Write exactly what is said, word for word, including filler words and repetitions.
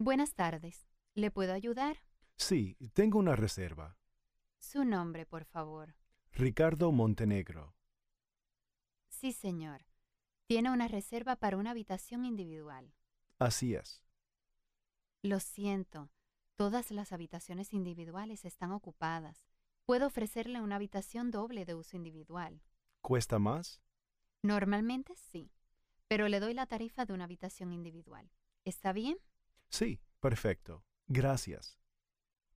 Buenas tardes. ¿Le puedo ayudar? Sí, tengo una reserva. Su nombre, por favor. Ricardo Montenegro. Sí, señor. Tiene una reserva para una habitación individual. Así es. Lo siento. Todas las habitaciones individuales están ocupadas. Puedo ofrecerle una habitación doble de uso individual. ¿Cuesta más? Normalmente sí, pero le doy la tarifa de una habitación individual. ¿Está bien? Sí, perfecto. Gracias.